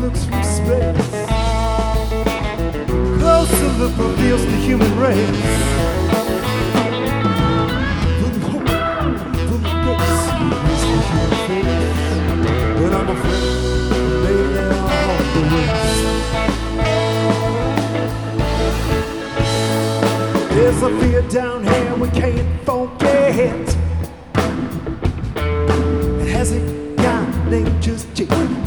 looks from space. Closer look reveals the human race. The look is the human face. But I'm afraid maybe all the rest. There's a fear down here we can't forget. It hasn't got nature's cheek.